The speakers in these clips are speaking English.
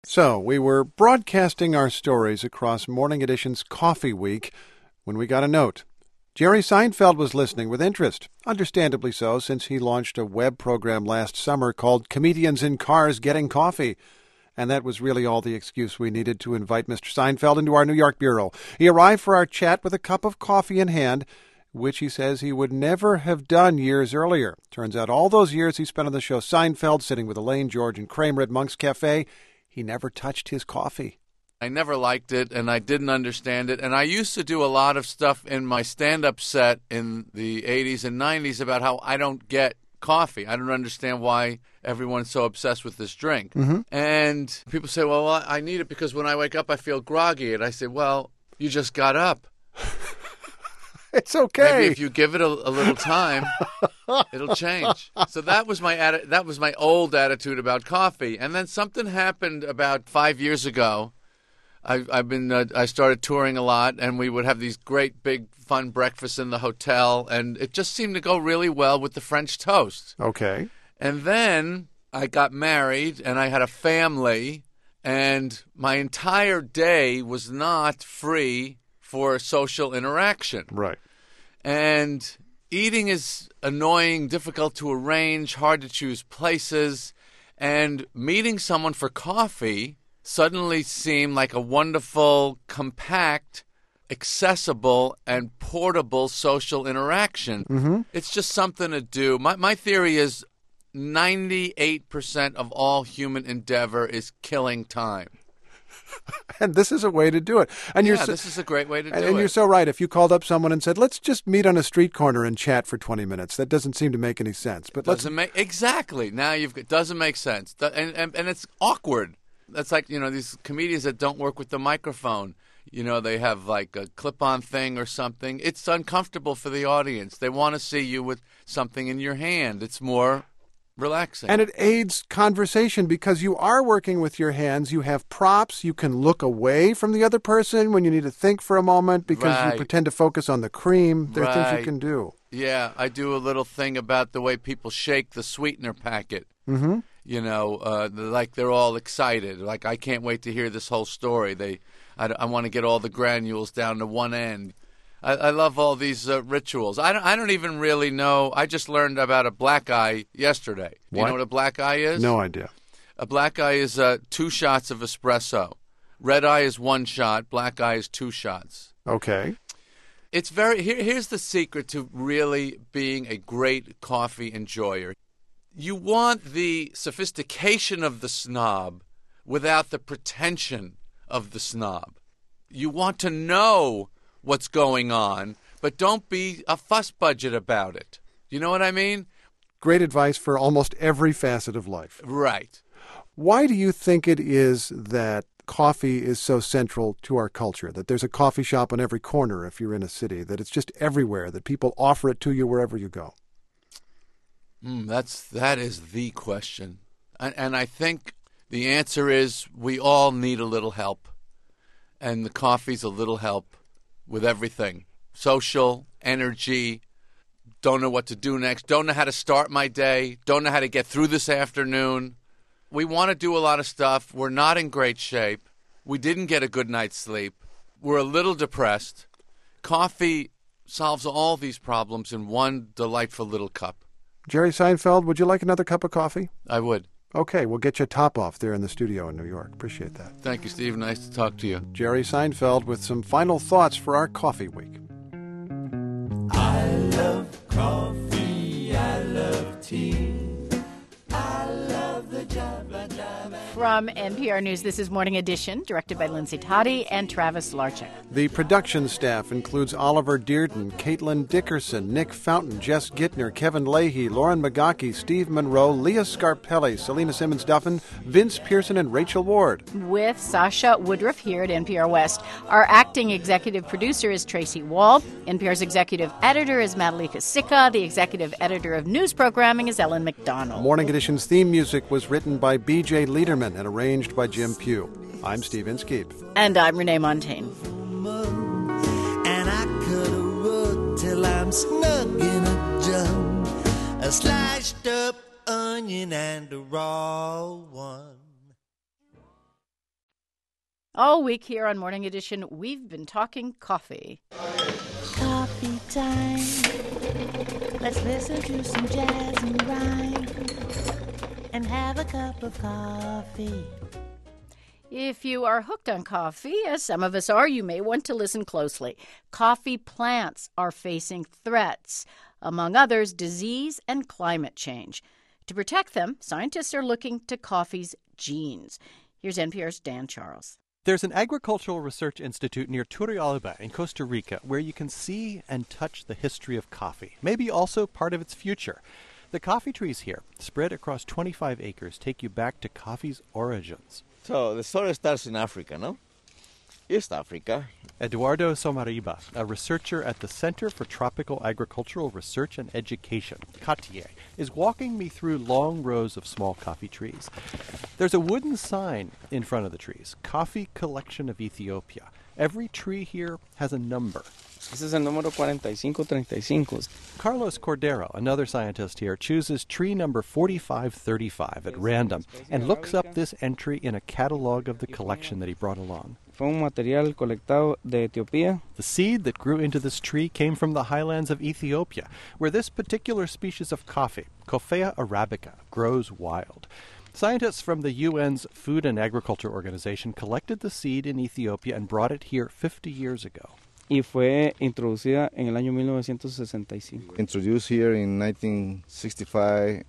So, we were broadcasting our stories across Morning Edition's Coffee Week when we got a note. Jerry Seinfeld was listening with interest, understandably so, since he launched a web program last summer called Comedians in Cars Getting Coffee. And that was really all the excuse we needed to invite Mr. Seinfeld into our New York bureau. He arrived for our chat with a cup of coffee in hand, which he says he would never have done years earlier. Turns out all those years he spent on the show Seinfeld, sitting with Elaine, George, and Kramer at Monk's Cafe, he never touched his coffee. I never liked it, and I didn't understand it. And I used to do a lot of stuff in my stand-up set in the 80s and 90s about how I don't get coffee. I don't understand why everyone's so obsessed with this drink. Mm-hmm. And people say, well, I need it because when I wake up, I feel groggy. And I say, well, you just got up. It's okay. Maybe if you give it a little time, it'll change. So that was my old attitude about coffee. And then something happened about 5 years ago. I started touring a lot, and we would have these great big fun breakfasts in the hotel, and it just seemed to go really well with the French toast. Okay. And then I got married, and I had a family, and my entire day was not free for social interaction. Right. And eating is annoying, difficult to arrange, hard to choose places, and meeting someone for coffee suddenly seemed like a wonderful, compact, accessible, and portable social interaction. Mm-hmm. It's just something to do. My theory is 98% of all human endeavor is killing time. And this is a way to do it. And this is a great way to do it. And you're so right. If you called up someone and said, let's just meet on a street corner and chat for 20 minutes, that doesn't seem to make any sense. But exactly. Now doesn't make sense. And it's awkward. That's like, these comedians that don't work with the microphone. They have like a clip-on thing or something. It's uncomfortable for the audience. They want to see you with something in your hand. It's more relaxing. And it aids conversation because you are working with your hands. You have props. You can look away from the other person when you need to think for a moment because you pretend to focus on the cream. There are things you can do. Yeah, I do a little thing about the way people shake the sweetener packet. Mm-hmm. Like they're all excited. Like, I can't wait to hear this whole story. I want to get all the granules down to one end. I love all these rituals. I don't even really know. I just learned about a black eye yesterday. Do you know what a black eye is? No idea. A black eye is 2 shots of espresso. Red eye is 1 shot. Black eye is 2 shots. Okay. It's here's the secret to really being a great coffee enjoyer. You want the sophistication of the snob without the pretension of the snob. You want to know what's going on, but don't be a fuss budget about it. You know what I mean? Great advice for almost every facet of life. Right. Why do you think it is that coffee is so central to our culture, that there's a coffee shop on every corner if you're in a city, that it's just everywhere, that people offer it to you wherever you go? That is the question. And I think the answer is we all need a little help. And the coffee's a little help with everything. Social, energy, don't know what to do next, don't know how to start my day, don't know how to get through this afternoon. We want to do a lot of stuff. We're not in great shape. We didn't get a good night's sleep. We're a little depressed. Coffee solves all these problems in one delightful little cup. Jerry Seinfeld, would you like another cup of coffee? I would. Okay, we'll get you a top off there in the studio in New York. Appreciate that. Thank you, Steve. Nice to talk to you. Jerry Seinfeld with some final thoughts for our coffee week. I love coffee. I love tea. I love the jabba jabba. From NPR News, this is Morning Edition, directed by Lindsay Toddy and Travis Larchuk. The production staff includes Oliver Dearden, Caitlin Dickerson, Nick Fountain, Jess Gittner, Kevin Leahy, Lauren Magaki, Steve Monroe, Leah Scarpelli, Selena Simmons-Duffin, Vince Pearson, and Rachel Ward. With Sasha Woodruff here at NPR West. Our acting executive producer is Tracy Wall. NPR's executive editor is Madalika Sikka. The executive editor of news programming is Ellen McDonald. Morning Edition's theme music was written by B.J. Liederman and arranged by Jim Pugh. I'm Steve Inskeep. And I'm Renee Montaigne. And I cut a rug till I'm snug in a jug, a sliced up onion and a raw one. All week here on Morning Edition, we've been talking coffee. Coffee time. Let's listen to some jazz and rhyme and have a cup of coffee. If you are hooked on coffee, as some of us are, you may want to listen closely. Coffee plants are facing threats, among others, disease and climate change. To protect them, scientists are looking to coffee's genes. Here's NPR's Dan Charles. There's an agricultural research institute near Turrialba in Costa Rica where you can see and touch the history of coffee, maybe also part of its future. The coffee trees here, spread across 25 acres, take you back to coffee's origins. So the story starts in Africa, no? East Africa. Eduardo Somariba, a researcher at the Center for Tropical Agricultural Research and Education, CATIE, is walking me through long rows of small coffee trees. There's a wooden sign in front of the trees, Coffee Collection of Ethiopia. Every tree here has a number. Ese es el número 4535. Carlos Cordero, another scientist here, chooses tree number 4535 at random and looks up this entry in a catalog of the collection that he brought along. Fue un material colectado de Etiopía. The seed that grew into this tree came from the highlands of Ethiopia, where this particular species of coffee, Coffea arabica, grows wild. Scientists from the UN's Food and Agriculture Organization collected the seed in Ethiopia and brought it here 50 years ago. Y fue introducida en el año 1965. Introduced here in 1965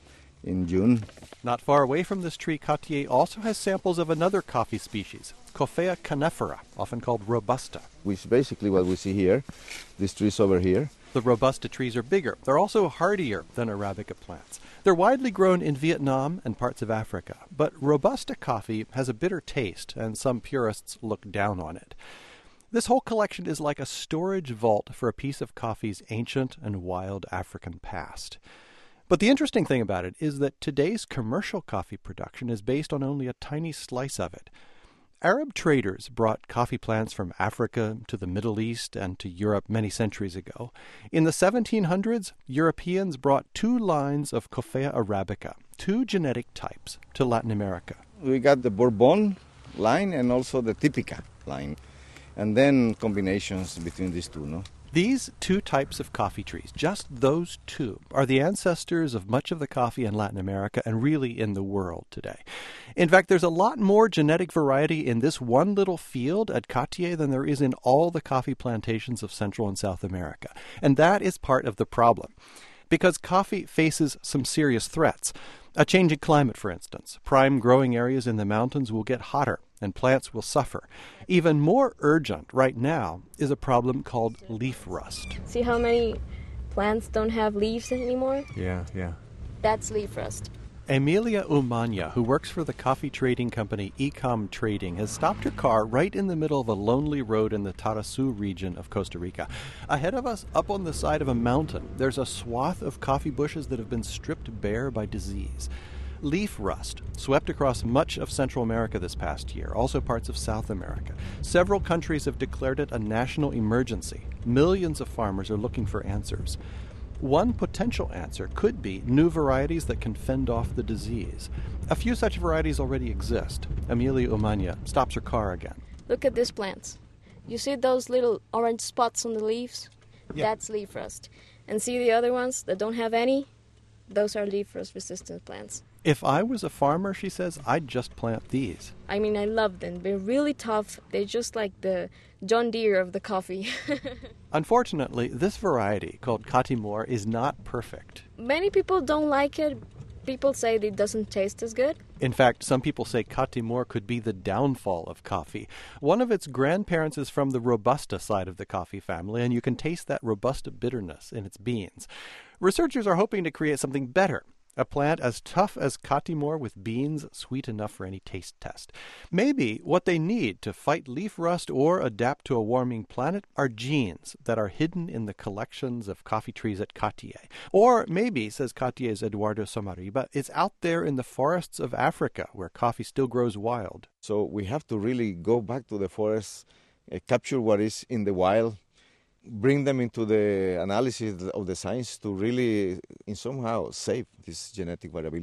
in June. Not far away from this tree, Cartier also has samples of another coffee species, Coffea canephora, often called Robusta. Which is basically what we see here, these trees over here. The Robusta trees are bigger. They're also hardier than Arabica plants. They're widely grown in Vietnam and parts of Africa, but Robusta coffee has a bitter taste, and some purists look down on it. This whole collection is like a storage vault for a piece of coffee's ancient and wild African past. But the interesting thing about it is that today's commercial coffee production is based on only a tiny slice of it. Arab traders brought coffee plants from Africa to the Middle East and to Europe many centuries ago. In the 1700s, Europeans brought 2 lines of Coffea arabica, 2 genetic types, to Latin America. We got the Bourbon line and also the Typica line, and then combinations between these two, no? These 2 types of coffee trees, just those 2, are the ancestors of much of the coffee in Latin America and really in the world today. In fact, there's a lot more genetic variety in this one little field at Cartier than there is in all the coffee plantations of Central and South America. And that is part of the problem, because coffee faces some serious threats. A changing climate, for instance. Prime growing areas in the mountains will get hotter, and plants will suffer. Even more urgent right now is a problem called leaf rust. See how many plants don't have leaves anymore? Yeah. That's leaf rust. Emilia Umania, who works for the coffee trading company Ecom Trading, has stopped her car right in the middle of a lonely road in the Tarasú region of Costa Rica. Ahead of us, up on the side of a mountain, there's a swath of coffee bushes that have been stripped bare by disease. Leaf rust swept across much of Central America this past year, also parts of South America. Several countries have declared it a national emergency. Millions of farmers are looking for answers. One potential answer could be new varieties that can fend off the disease. A few such varieties already exist. Emilia Umania stops her car again. Look at these plants. You see those little orange spots on the leaves? Yeah. That's leaf rust. And see the other ones that don't have any? Those are leaf rust resistant plants. If I was a farmer, she says, I'd just plant these. I mean, I love them. They're really tough. They're just like the John Deere of the coffee. Unfortunately, this variety, called Catimor, is not perfect. Many people don't like it. People say it doesn't taste as good. In fact, some people say Catimor could be the downfall of coffee. One of its grandparents is from the Robusta side of the coffee family, and you can taste that Robusta bitterness in its beans. Researchers are hoping to create something better. A plant as tough as Catimor with beans sweet enough for any taste test. Maybe what they need to fight leaf rust or adapt to a warming planet are genes that are hidden in the collections of coffee trees at Cartier. Or maybe, says Cartier's Eduardo Somariba, it's out there in the forests of Africa where coffee still grows wild. So we have to really go back to the forests, capture what is in the wild, bring them into the analysis of the science to really, in somehow, save this genetic variability.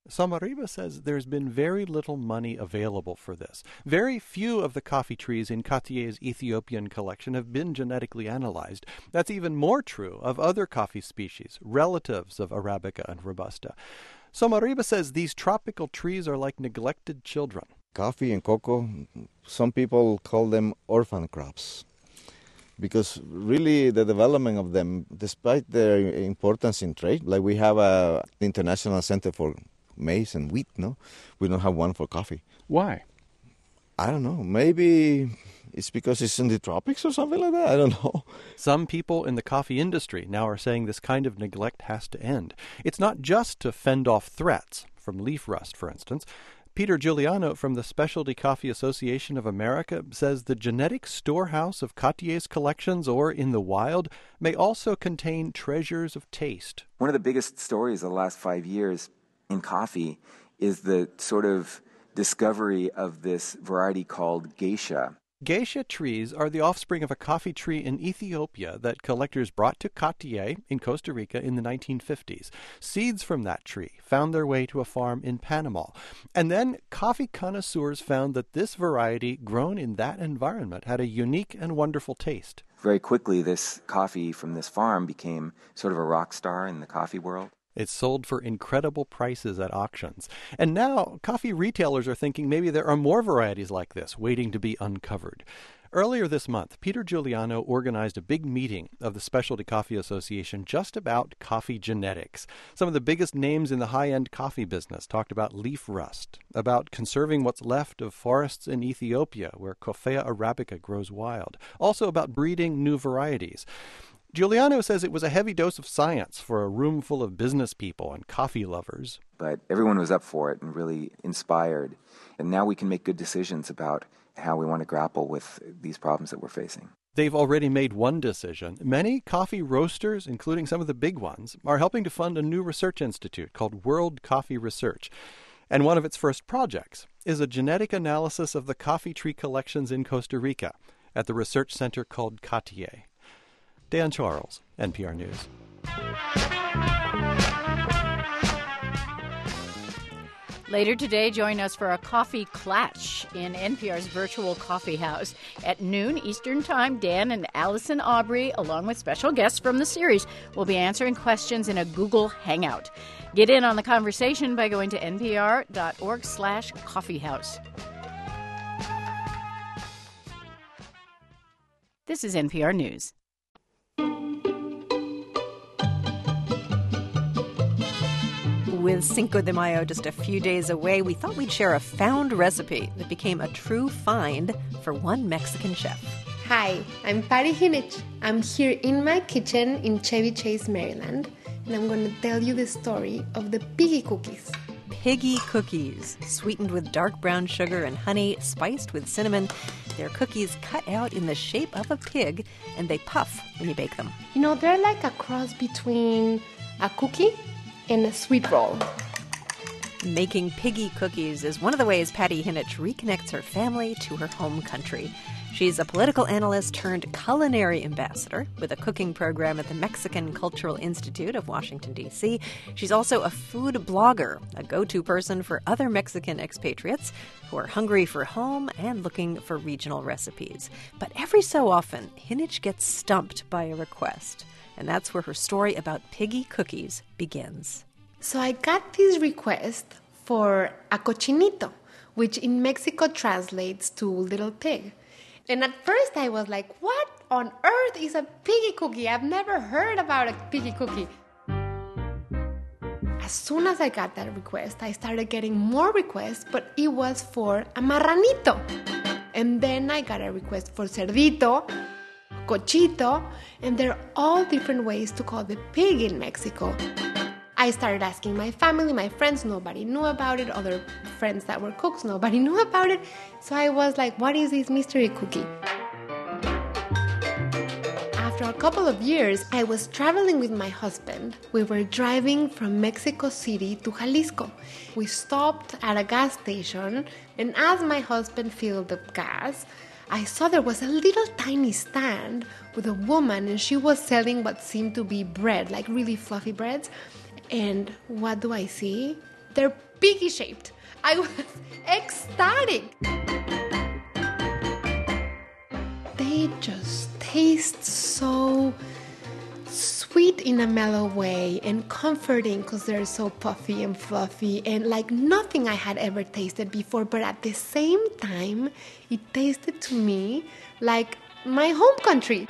Somarriba says there's been very little money available for this. Very few of the coffee trees in Cartier's Ethiopian collection have been genetically analyzed. That's even more true of other coffee species, relatives of Arabica and Robusta. Somarriba says these tropical trees are like neglected children. Coffee and cocoa, some people call them orphan crops, because really the development of them, despite their importance in trade, like we have an international center for maize and wheat, no? We don't have one for coffee. Why? I don't know. Maybe it's because it's in the tropics or something like that. I don't know. Some people in the coffee industry now are saying this kind of neglect has to end. It's not just to fend off threats, from leaf rust, for instance. Peter Giuliano from the Specialty Coffee Association of America says the genetic storehouse of Cartier's collections, or in the wild, may also contain treasures of taste. One of the biggest stories of the last 5 years in coffee is the sort of discovery of this variety called geisha. Geisha trees are the offspring of a coffee tree in Ethiopia that collectors brought to Cartier in Costa Rica in the 1950s. Seeds from that tree found their way to a farm in Panama. And then coffee connoisseurs found that this variety grown in that environment had a unique and wonderful taste. Very quickly, this coffee from this farm became sort of a rock star in the coffee world. It's sold for incredible prices at auctions. And now coffee retailers are thinking maybe there are more varieties like this waiting to be uncovered. Earlier this month, Peter Giuliano organized a big meeting of the Specialty Coffee Association just about coffee genetics. Some of the biggest names in the high-end coffee business talked about leaf rust, about conserving what's left of forests in Ethiopia where Coffea arabica grows wild, also about breeding new varieties. Giuliano says it was a heavy dose of science for a room full of business people and coffee lovers. But everyone was up for it and really inspired. And now we can make good decisions about how we want to grapple with these problems that we're facing. They've already made one decision. Many coffee roasters, including some of the big ones, are helping to fund a new research institute called World Coffee Research. And one of its first projects is a genetic analysis of the coffee tree collections in Costa Rica at the research center called Cartier. Dan Charles, NPR News. Later today, join us for a coffee clash in NPR's virtual coffee house. At noon Eastern Time, Dan and Allison Aubrey, along with special guests from the series, will be answering questions in a Google Hangout. Get in on the conversation by going to npr.org/coffeehouse. This is NPR News. With Cinco de Mayo just a few days away, we thought we'd share a found recipe that became a true find for one Mexican chef. Hi, I'm Patty Hinich. I'm here in my kitchen in Chevy Chase, Maryland, and I'm going to tell you the story of the piggy cookies. Piggy cookies, sweetened with dark brown sugar and honey, spiced with cinnamon. They're cookies cut out in the shape of a pig, and they puff when you bake them. You know, they're like a cross between a cookie and a sweet roll. Making piggy cookies is one of the ways Patty Hinich reconnects her family to her home country. She's a political analyst turned culinary ambassador with a cooking program at the Mexican Cultural Institute of Washington, D.C. She's also a food blogger, a go-to person for other Mexican expatriates who are hungry for home and looking for regional recipes. But every so often, Hinich gets stumped by a request. And that's where her story about piggy cookies begins. So I got this request for a cochinito, which in Mexico translates to little pig. And at first I was like, what on earth is a piggy cookie? I've never heard about a piggy cookie. As soon as I got that request, I started getting more requests, but it was for a marranito. And then I got a request for cerdito, cochito, and they're all different ways to call the pig in Mexico. I started asking my family, my friends, nobody knew about it. Other friends that were cooks, nobody knew about it. So I was like, what is this mystery cookie? After a couple of years, I was traveling with my husband. We were driving from Mexico City to Jalisco. We stopped at a gas station, and as my husband filled the gas, I saw there was a little tiny stand with a woman, and she was selling what seemed to be bread, like really fluffy breads. And what do I see? They're piggy shaped. I was ecstatic. They just taste so sweet in a mellow way and comforting because they're so puffy and fluffy and like nothing I had ever tasted before. But at the same time, it tasted to me like my home country.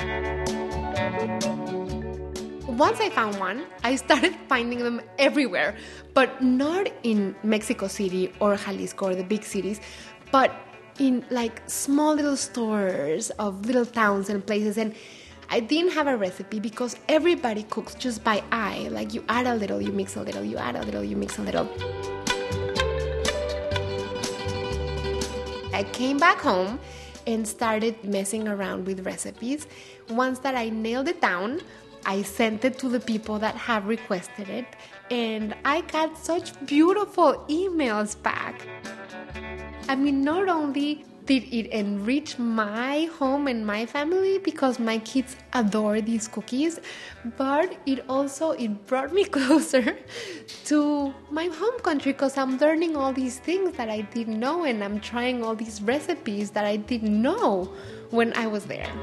Once I found one, I started finding them everywhere, but not in Mexico City or Jalisco or the big cities, but in like small little stores of little towns and places. And I didn't have a recipe because everybody cooks just by eye. Like you add a little, you mix a little, you add a little, you mix a little. I came back home and started messing around with recipes. Once that I nailed it down, I sent it to the people that have requested it, and I got such beautiful emails back. I mean, not only did it enrich my home and my family because my kids adore these cookies, but it brought me closer to my home country because I'm learning all these things that I didn't know, and I'm trying all these recipes that I didn't know when I was there.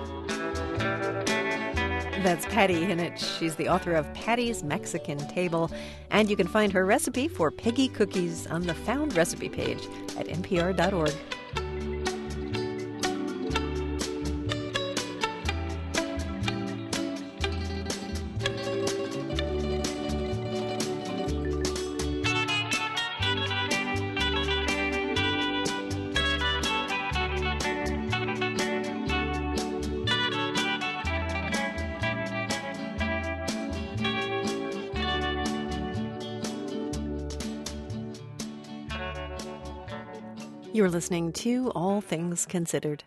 That's Patty Hinnich. She's the author of Patty's Mexican Table, and you can find her recipe for piggy cookies on the Found Recipe page at npr.org. You're listening to All Things Considered.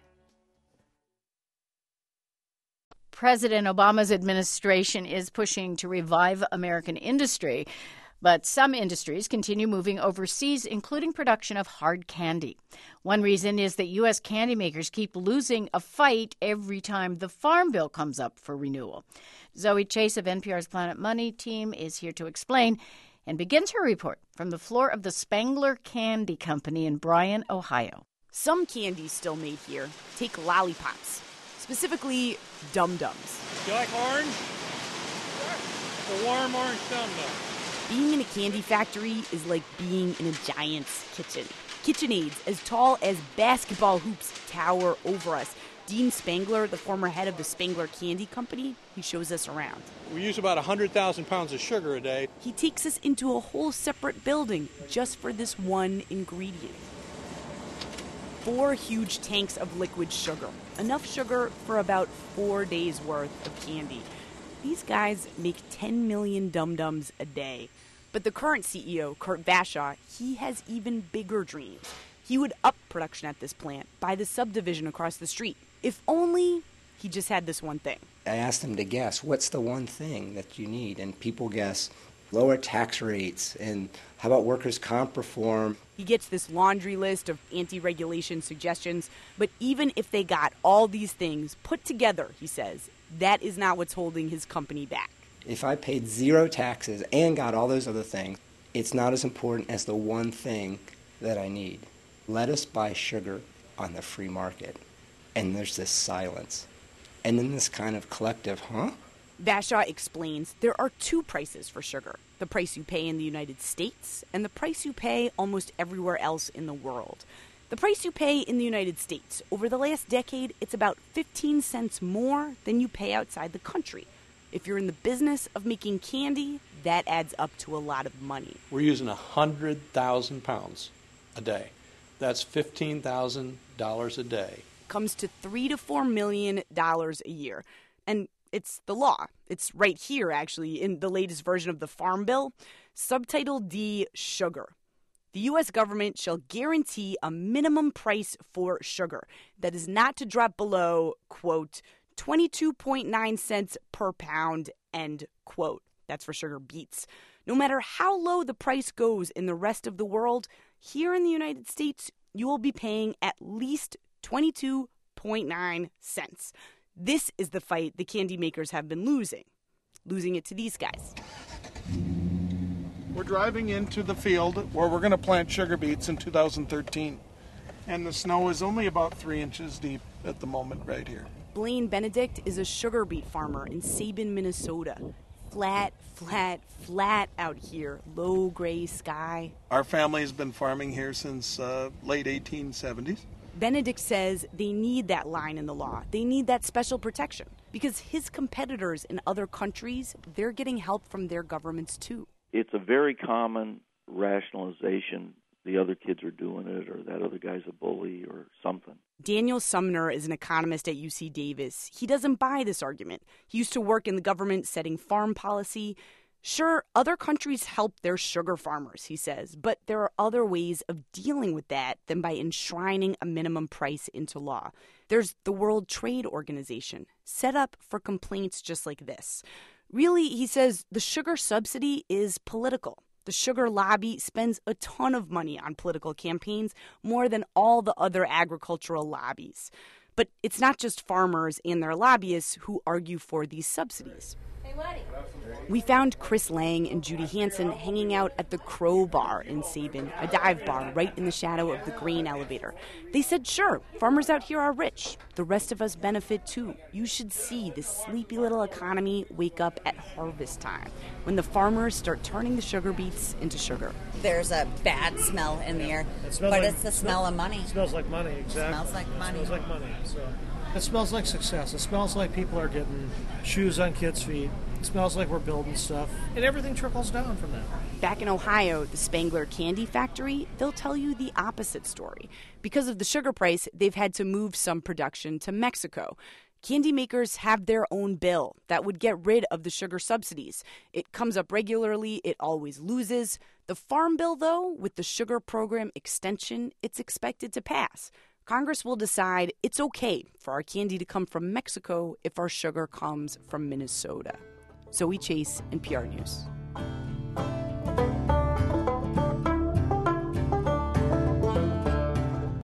President Obama's administration is pushing to revive American industry, but some industries continue moving overseas, including production of hard candy. One reason is that U.S. candy makers keep losing a fight every time the Farm Bill comes up for renewal. Zoe Chase of NPR's Planet Money team is here to explain and begins her report from the floor of the Spangler Candy Company in Bryan, Ohio. Some candy's still made here. Take lollipops, specifically Dum-Dums. You like orange? A warm orange Dum-Dum. Being in a candy factory is like being in a giant's kitchen. KitchenAids as tall as basketball hoops tower over us. Dean Spangler, the former head of the Spangler Candy Company, he shows us around. We use about 100,000 pounds of sugar a day. He takes us into a whole separate building just for this one ingredient. 4 huge tanks of liquid sugar. Enough sugar for about 4 days' worth of candy. These guys make 10 million Dum-Dums a day. But the current CEO, Kurt Vashaw, he has even bigger dreams. He would up production at this plant, buy the subdivision across the street. If only he just had this one thing. I asked them to guess, what's the one thing that you need? And people guess lower tax rates, and how about workers' comp reform? He gets this laundry list of anti-regulation suggestions, but even if they got all these things put together, he says, that is not what's holding his company back. If I paid 0 taxes and got all those other things, it's not as important as the one thing that I need. Let us buy sugar on the free market. And there's this silence. And then this kind of collective, huh? Vashaw explains there are 2 prices for sugar. The price you pay in the United States and the price you pay almost everywhere else in the world. The price you pay in the United States, over the last decade, it's about 15 cents more than you pay outside the country. If you're in the business of making candy, that adds up to a lot of money. We're using 100,000 pounds a day. That's $15,000 a day. Comes to $3 to $4 million a year. And it's the law. It's right here, actually, in the latest version of the Farm Bill, Subtitle D, Sugar. The U.S. government shall guarantee a minimum price for sugar that is not to drop below, quote, 22.9 cents per pound, end quote. That's for sugar beets. No matter how low the price goes in the rest of the world, here in the United States, you will be paying at least 22.9 cents. This is the fight the candy makers have been losing it to these guys. We're driving into the field where we're going to plant sugar beets in 2013. And the snow is only about 3 inches deep at the moment right here. Blaine Benedict is a sugar beet farmer in Sabin, Minnesota. Flat, flat, flat out here. Low gray sky. Our family has been farming here since late 1870s. Benedict says they need that line in the law. They need that special protection because his competitors in other countries, they're getting help from their governments too. It's a very common rationalization. The other kids are doing it, or that other guy's a bully or something. Daniel Sumner is an economist at UC Davis. He doesn't buy this argument. He used to work in the government setting farm policy. Sure, other countries help their sugar farmers, he says, but there are other ways of dealing with that than by enshrining a minimum price into law. There's the World Trade Organization, set up for complaints just like this. Really, he says, the sugar subsidy is political. The sugar lobby spends a ton of money on political campaigns, more than all the other agricultural lobbies. But it's not just farmers and their lobbyists who argue for these subsidies. We found Chris Lang and Judy Hansen hanging out at the Crow Bar in Sabin, a dive bar right in the shadow of the grain elevator. They said, sure, farmers out here are rich. The rest of us benefit too. You should see this sleepy little economy wake up at harvest time, when the farmers start turning the sugar beets into sugar. There's a bad smell in the air, but it's the smell of money. It smells like money, exactly. It smells like money. It smells like money. So it smells like success. It smells like people are getting shoes on kids' feet. It smells like we're building stuff, and everything trickles down from that. Back in Ohio, the Spangler Candy Factory, they'll tell you the opposite story. Because of the sugar price, they've had to move some production to Mexico. Candy makers have their own bill that would get rid of the sugar subsidies. It comes up regularly. It always loses. The Farm Bill, though, with the sugar program extension, it's expected to pass. Congress will decide it's okay for our candy to come from Mexico if our sugar comes from Minnesota. Zoe Chase, NPR News.